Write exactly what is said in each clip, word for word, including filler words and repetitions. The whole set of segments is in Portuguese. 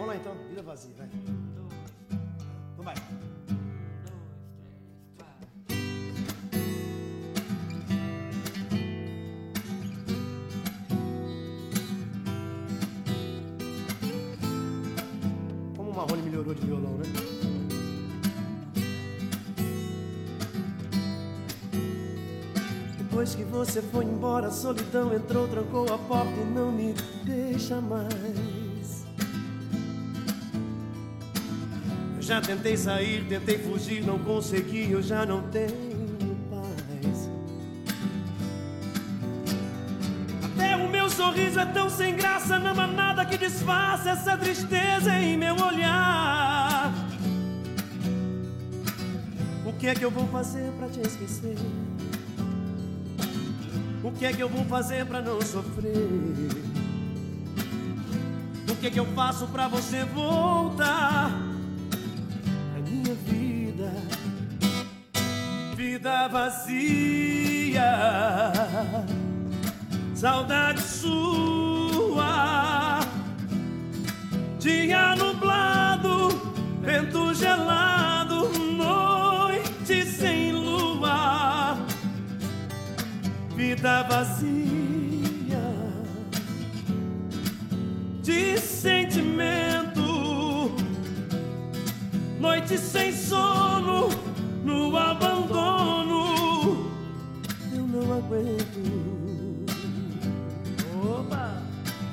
Vamos lá então, vida vazia, vai. Então vai. Como o Marrone melhorou de violão, né? Depois que você foi embora, a solidão entrou, trancou a porta e não me deixa mais. Eu já tentei sair, tentei fugir, não consegui, eu já não tenho paz. Até o meu sorriso é tão sem graça, não há nada que disfarce essa tristeza em meu olhar. O que é que eu vou fazer pra te esquecer? O que é que eu vou fazer pra não sofrer? O que é que eu faço pra você voltar à minha vida? Vida vazia, saudade sua. Dia nublado, vento gelado, noite sem lua. Vida vazia de sentimento, noite sem sono, no abandono. Eu não aguento. Opa!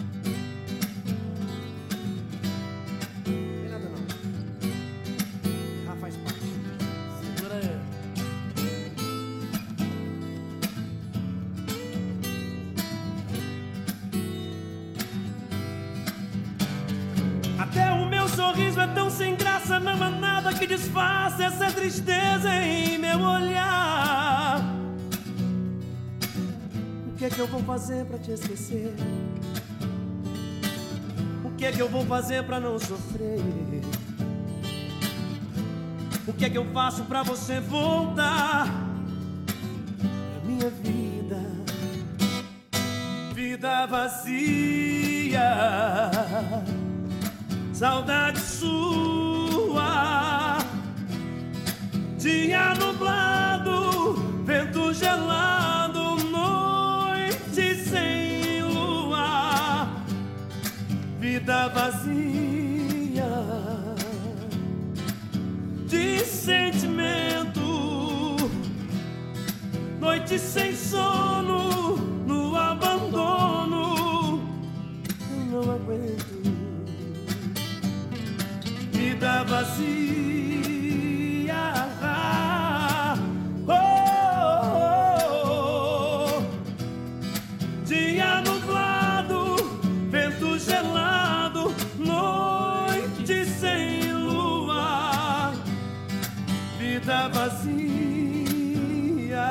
Não tem nada não. Ah, faz parte. Segura aí. Até o meu sorriso é tão sem graça, não há nada que disfarce essa tristeza em meu olhar. O que é que eu vou fazer pra te esquecer? O que é que eu vou fazer pra não sofrer? O que é que eu faço pra você voltar à minha vida? Vida vazia, saudade sua. Dia nublado, vento gelado, noite sem lua. Vida vazia de sentimento, noite sem sono, no abandono. Eu não aguento. Vida vazia, oh, oh, oh. Dia nublado, vento gelado, noite sem lua. Vida vazia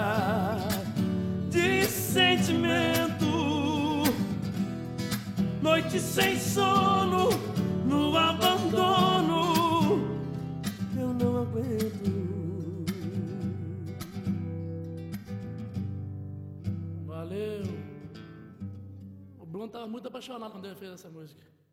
de sentimento, noite sem sono, no abandono. Eu não aguento. Valeu. O Bruno estava muito apaixonado quando ele fez essa música.